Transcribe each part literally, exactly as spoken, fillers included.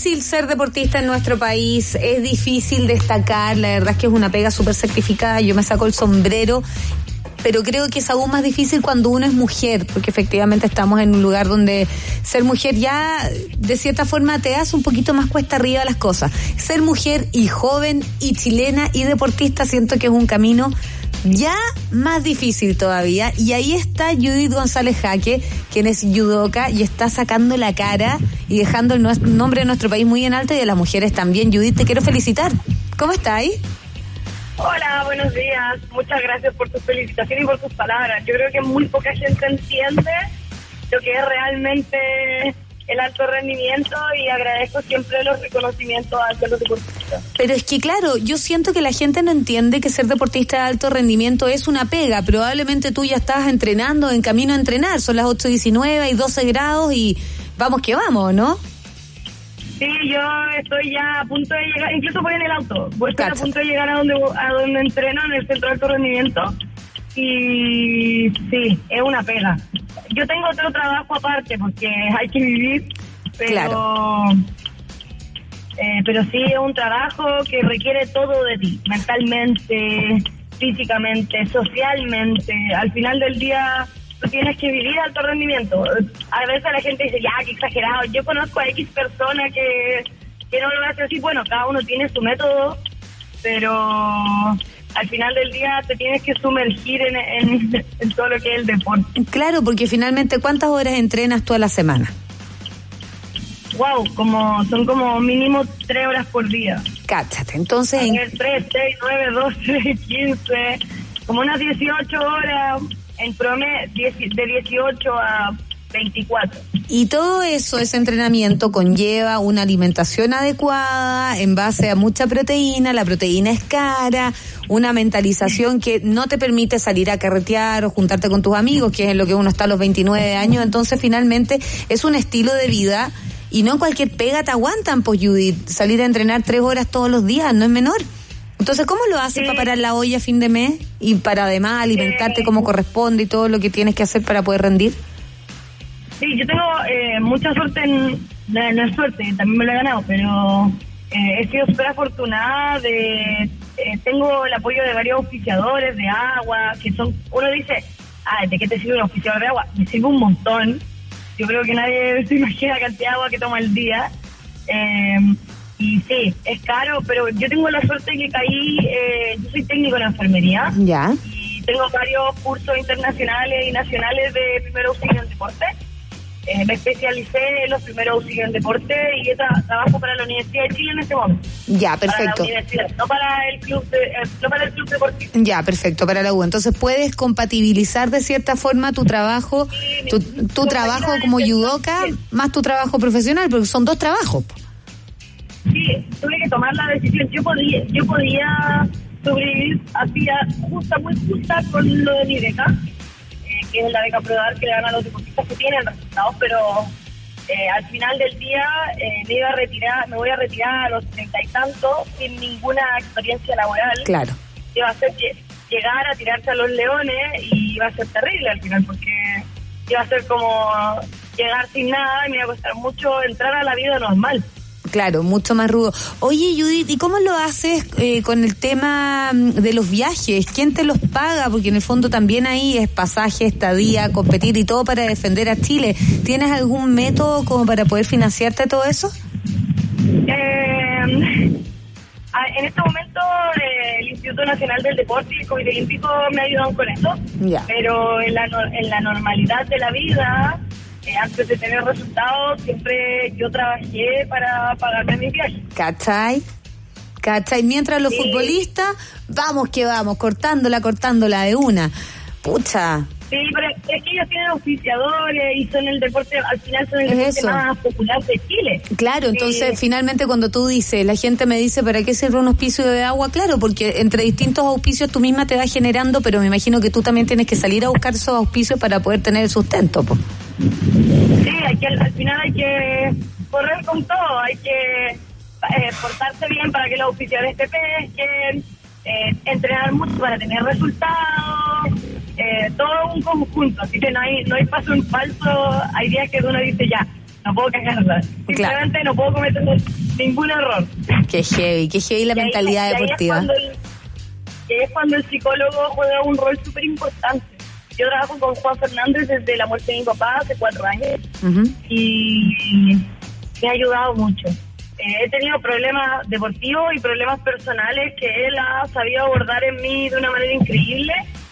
difícil ser deportista en nuestro país, es difícil destacar, la verdad es que es una pega súper sacrificada, yo me saco el sombrero, pero creo que es aún más difícil cuando uno es mujer, porque efectivamente estamos en un lugar donde ser mujer ya de cierta forma te hace un poquito más cuesta arriba las cosas. Ser mujer y joven y chilena y deportista siento que es un camino ya más difícil todavía, y ahí está Judith González Jaque, quien es judoka y está sacando la cara y dejando el nombre de nuestro país muy en alto y de las mujeres también. Judith, te quiero felicitar. ¿Cómo estás ahí? Hola, buenos días. Muchas gracias por tus felicitaciones y por tus palabras. Yo creo que muy poca gente entiende lo que es realmente el alto rendimiento y agradezco siempre los reconocimientos a los deportistas. Pero es que claro, yo siento que la gente no entiende que ser deportista de alto rendimiento es una pega. Probablemente tú ya estás entrenando, en camino a entrenar. Son las ocho diecinueve, hay doce grados y vamos que vamos, ¿no? Sí, yo estoy ya a punto de llegar, incluso voy en el auto, voy a estar a punto de llegar a donde a donde entreno, en el centro de alto rendimiento, y sí, es una pega. Yo tengo otro trabajo aparte porque hay que vivir, pero claro. eh, pero sí es un trabajo que requiere todo de ti, mentalmente, físicamente, socialmente. Al final del día tú tienes que vivir alto rendimiento. A veces la gente dice, ya, qué exagerado. Yo conozco a X persona que, que no lo hace así. Bueno, cada uno tiene su método, pero al final del día te tienes que sumergir en, en, en todo lo que es el deporte. Claro, porque finalmente, ¿cuántas horas entrenas tú a la semana? Wow, como son como mínimo tres horas por día. Cáchate, entonces... En... tres, seis, nueve, doce, quince, como unas dieciocho horas... En promedio, de dieciocho a veinticuatro. Y todo eso, ese entrenamiento conlleva una alimentación adecuada en base a mucha proteína, la proteína es cara, una mentalización que no te permite salir a carretear o juntarte con tus amigos, que es en lo que uno está a los veintinueve años, entonces finalmente es un estilo de vida y no cualquier pega te aguantan, pues Judith, salir a entrenar tres horas todos los días no es menor. Entonces, ¿cómo lo haces sí. para parar la olla a fin de mes y para además alimentarte sí. como corresponde y todo lo que tienes que hacer para poder rendir? Sí, yo tengo eh, mucha suerte, en, no, no es suerte, también me lo he ganado, pero eh, he sido súper afortunada de, eh, tengo el apoyo de varios auspiciadores de agua, que son, uno dice, ah, ¿de qué te sirve un auspiciador de agua? Me sirve un montón, yo creo que nadie se imagina la cantidad de agua que toma al día, eh, y sí, es caro, pero yo tengo la suerte de que caí, eh, yo soy técnico en enfermería. Ya. Y tengo varios cursos internacionales y nacionales de primer auxilio en deporte. Eh, me especialicé en los primeros auxilios en deporte y yo tra- trabajo para la Universidad de Chile en este momento. Ya, perfecto. Para la universidad, no para el club, de, eh, no para el club deportivo. Ya, perfecto, para la U. Entonces puedes compatibilizar de cierta forma tu trabajo, sí, tu, tu trabajo como judoka más tu trabajo profesional, porque son dos trabajos. Sí, tuve que tomar la decisión. Yo podía, yo podía sobrevivir hacía justa, muy justa con lo de mi beca, eh, que es la beca Prodar que le dan a los deportistas que tienen resultados, pero eh, al final del día eh, me iba a retirar, me voy a retirar a los treinta y tantos sin ninguna experiencia laboral. Claro. Iba a ser llegar a tirarse a los leones y iba a ser terrible al final, porque iba a ser como llegar sin nada y me iba a costar mucho entrar a la vida normal. Claro, mucho más rudo. Oye, Judith, ¿y cómo lo haces eh, con el tema de los viajes? ¿Quién te los paga? Porque en el fondo también ahí es pasaje, estadía, competir y todo para defender a Chile. ¿Tienes algún método como para poder financiarte todo eso? Eh, en este momento eh, el Instituto Nacional del Deporte y el Comité Olímpico me ayudan con eso. Ya. Pero en la, en la normalidad de la vida... Eh, antes de tener resultados, siempre yo trabajé para pagarme mis viajes. ¿Cachai? ¿Cachai? Mientras los sí. futbolistas, vamos que vamos, cortándola, cortándola de una. Pucha. Sí, pero es que ellos tienen auspiciadores y son el deporte, al final son el es deporte eso. más popular de Chile. Claro, entonces sí. finalmente cuando tú dices, la gente me dice, ¿para qué sirve un auspicio de agua? Claro, porque entre distintos auspicios tú misma te vas generando, pero me imagino que tú también tienes que salir a buscar esos auspicios para poder tener el sustento, pues. Sí, hay que, al final hay que correr con todo, hay que eh, portarse bien para que los auspiciadores te pesquen, eh, entrenar mucho para tener resultados, eh, todo un conjunto, así que no hay no hay paso en falso. Hay días que uno dice ya, no puedo cagarla. Simplemente claro. no puedo cometer ningún error. Qué heavy, qué heavy la y mentalidad ahí, deportiva. Y ahí, el, y ahí es cuando el psicólogo juega un rol súper importante. Yo trabajo con Juan Fernández desde la muerte de mi papá hace cuatro años uh-huh. y me ha ayudado mucho. Eh, he tenido problemas deportivos y problemas personales que él ha sabido abordar en mí de una manera increíble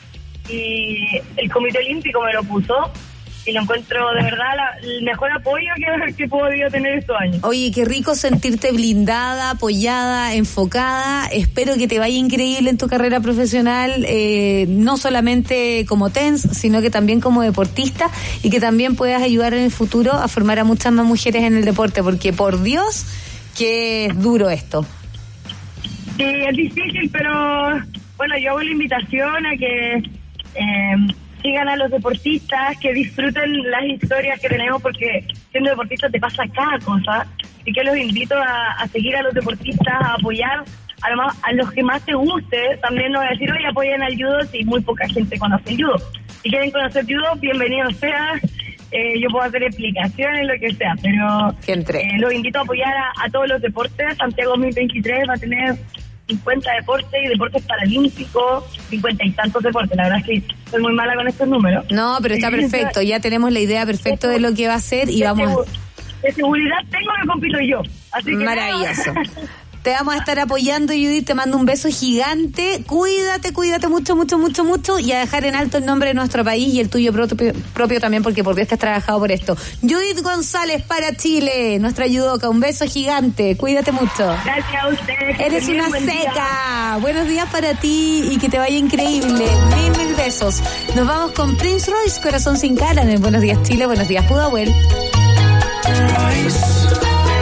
y el Comité Olímpico me lo puso y lo encuentro de verdad la, el mejor apoyo que, que he podido tener estos años. Oye, qué rico sentirte blindada, apoyada, enfocada. Espero que te vaya increíble en tu carrera profesional, eh, no solamente como TENS, sino que también como deportista y que también puedas ayudar en el futuro a formar a muchas más mujeres en el deporte, porque por Dios que es duro esto. Sí, es difícil, pero bueno, yo hago la invitación a que eh, sigan a los deportistas, que disfruten las historias que tenemos, porque siendo deportista te pasa cada cosa, y que los invito a, a seguir a los deportistas, a apoyar a, lo más, a los que más te guste. También no voy a decir, oye, apoyen al judo si muy poca gente conoce el judo. Si quieren conocer judo, bienvenido sea. Eh, yo puedo hacer explicaciones, lo que sea, pero eh, los invito a apoyar a, a todos los deportes. Santiago dos mil veintitrés va a tener cincuenta deportes y deportes paralímpicos, cincuenta y tantos deportes. La verdad es que soy muy mala con estos números. No, pero está perfecto, ya tenemos la idea perfecta de lo que va a ser y de vamos segu- De seguridad tengo que compito yo, así que maravilloso. Te vamos a estar apoyando, Judith, te mando un beso gigante, cuídate, cuídate mucho, mucho, mucho, mucho, y a dejar en alto el nombre de nuestro país y el tuyo propio, propio también, porque por Dios que has trabajado por esto. Judith González para Chile, nuestra judoka, un beso gigante, cuídate mucho. Gracias a ustedes. Eres una buen seca, día. Buenos días para ti y que te vaya increíble, mil, mil besos. Nos vamos con Prince Royce, Corazón sin cara, en el Buenos Días Chile, Buenos Días Pudahuel.